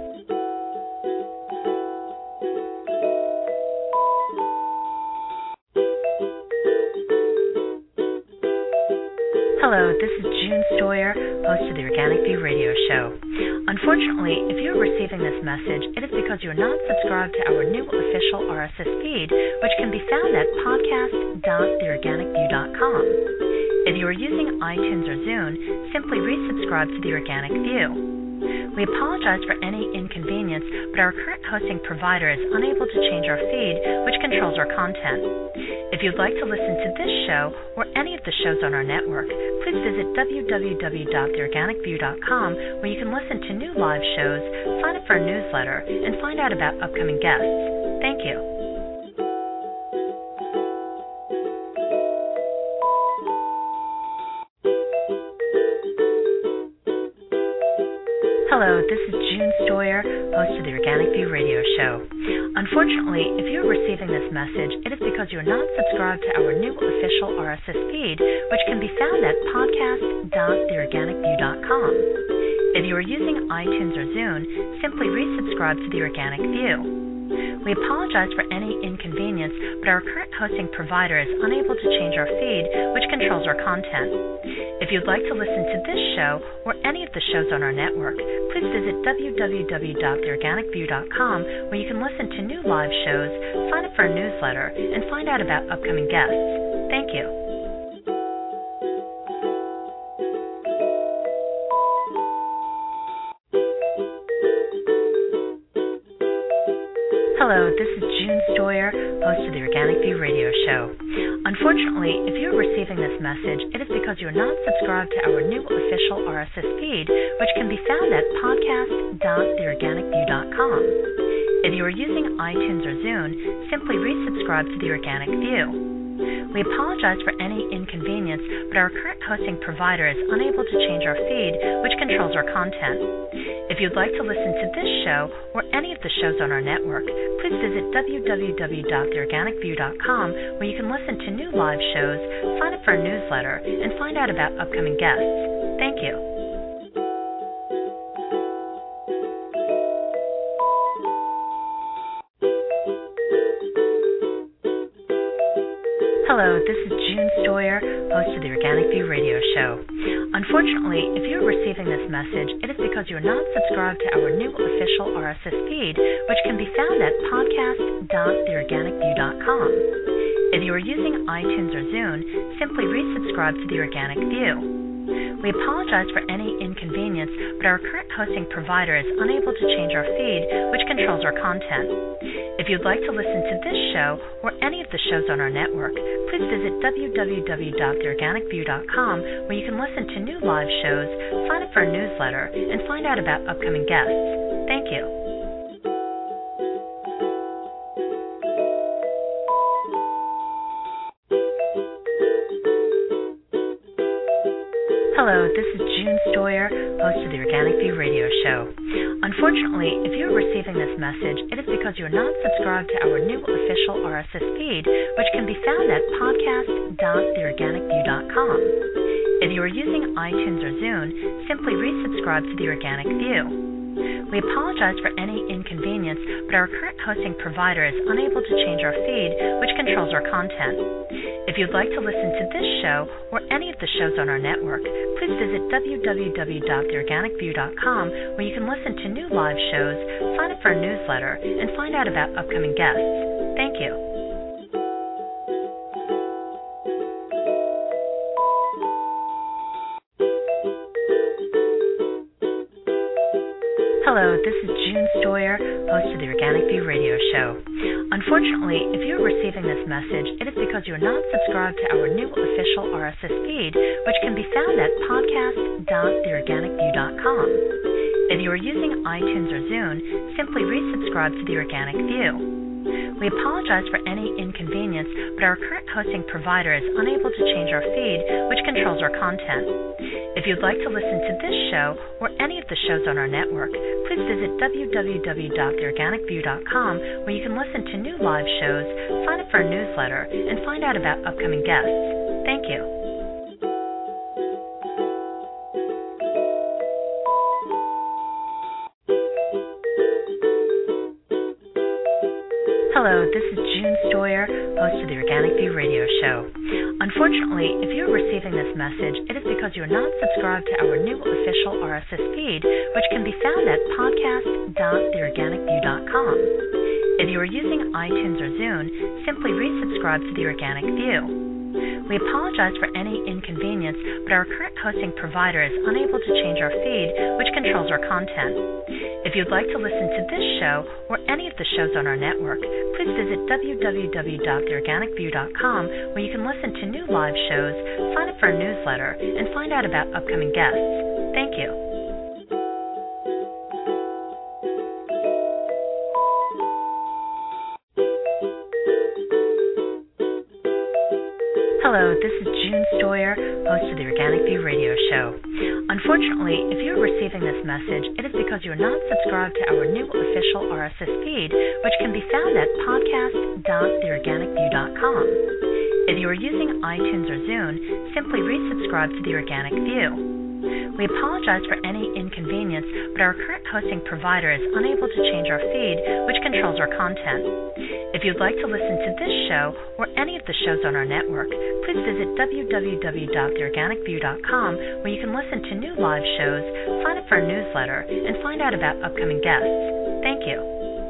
Hello, this is June Stoyer, host of the Organic View radio show. Unfortunately, if you're receiving this message, it is because you're not subscribed to our new official R S S feed, which can be found at podcast dot the organic view dot com. If you are using iTunes or Zune, simply resubscribe to the Organic View. We apologize for any inconvenience, but our current hosting provider is unable to change our feed, which controls our content. If you'd like to listen to this show or any of the shows on our network, please visit w w w dot the organic view dot com, where you can listen to new live shows, sign up for our newsletter, and find out about upcoming guests. Thank you. Hello, this is June Stoyer, host of the Organic View Radio Show. Unfortunately, if you're receiving this message, it is because you're not subscribed to our new official R S S feed, which can be found at podcast dot the organic view dot com. If you are using iTunes or Zune, simply resubscribe to the Organic View. We apologize for any inconvenience, but our current hosting provider is unable to change our feed, which controls our content. If you'd like to listen to this show or any of the shows on our network, please visit w w w dot the organic view dot com, where you can listen to new live shows, sign up for our newsletter, and find out about upcoming guests. Thank you. Hello, this is June Stoyer, host of the Organic View Radio Show. Unfortunately, if you're receiving this message, it is because you're not subscribed to our new official R S S feed, which can be found at podcast dot the organic view dot com. If you are using iTunes or Zune, simply resubscribe to the Organic View. We apologize for any inconvenience, but our current hosting provider is unable to change our feed, which controls our content. If you'd like to listen to this show or any of the shows on our network, please visit w w w dot the organic view dot com, where you can listen to new live shows, sign up for our newsletter, and find out about upcoming guests. Thank you. Hello, this is June Stoyer, host of the Organic View Radio Show. Unfortunately, if you're receiving this message, it is because you're not subscribed to our new official R S S feed, which can be found at podcast dot the organic view dot com. If you are using iTunes or Zune, simply resubscribe to the Organic View. We apologize for any inconvenience, but our current hosting provider is unable to change our feed, which controls our content. If you'd like to listen to this show or any of the shows on our network, please visit w w w dot the organic view dot com, where you can listen to new live shows, sign up for our newsletter, and find out about upcoming guests. Thank you. Hello, this is June Stoyer, host of the Organic View Radio Show. Unfortunately, if you're receiving this message, it is because you're not subscribed to our new official R S S feed, which can be found at podcast dot the organic view dot com. If you are using iTunes or Zune, simply resubscribe to the Organic View. We apologize for any inconvenience, but our current hosting provider is unable to change our feed, which controls our content. If you'd like to listen to this show or any of the shows on our network, please visit w w w dot the organic view dot com, where you can listen to new live shows, sign up for our newsletter, and find out about upcoming guests. Thank you. Hello, this is June Stoyer, host of the Organic View Radio Show. Unfortunately, if you're receiving this message, it is because you're not subscribed to our new official R S S feed, which can be found at podcast dot the organic view dot com. If you are using iTunes or Zune, simply resubscribe to the Organic View. We apologize for any inconvenience, but our current hosting provider is unable to change our feed, which controls our content. If you'd like to listen to this show or any of the shows on our network, please visit w w w dot the organic view dot com, where you can listen to new live shows, sign up for our newsletter, and find out about upcoming guests. Thank you. Hello, this is June Stoyer, host of the Organic View Radio Show. Unfortunately, if you're receiving this message, it is because you're not subscribed to our new official R S S feed, which can be found at podcast dot the organic view dot com. If you are using iTunes or Zune, simply resubscribe to the Organic View. We apologize for any inconvenience, but our current hosting provider is unable to change our feed, which controls our content. If you'd like to listen to this show or any of the shows on our network, please visit w w w dot the organic view dot com, where you can listen to new live shows, sign up for our newsletter, and find out about upcoming guests. Thank you. Hello, this is June Stoyer, host of the Organic View Radio Show. Unfortunately, if you're receiving this message, it is because you're not subscribed to our new official R S S feed, which can be found at podcast dot the organic view dot com. If you are using iTunes or Zune, simply resubscribe to the Organic View. We apologize for any inconvenience, but our current hosting provider is unable to change our feed, which controls our content. If you'd like to listen to this show or any of the shows on our network, please visit w w w dot the organic view dot com, where you can listen to new live shows, sign up for our newsletter, and find out about upcoming guests. Thank you.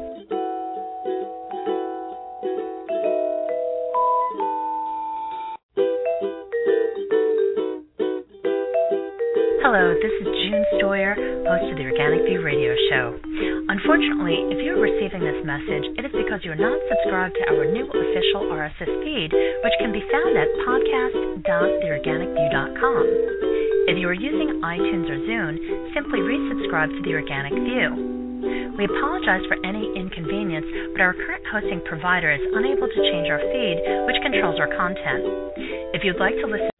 Hello, this is June Stoyer, host of the Organic View Radio Show. Unfortunately, if you're receiving this message, it is because you're not subscribed to our new official R S S feed, which can be found at podcast dot the organic view dot com. If you are using iTunes or Zune, simply resubscribe to the Organic View. We apologize for any inconvenience, but our current hosting provider is unable to change our feed, which controls our content. If you'd like to listen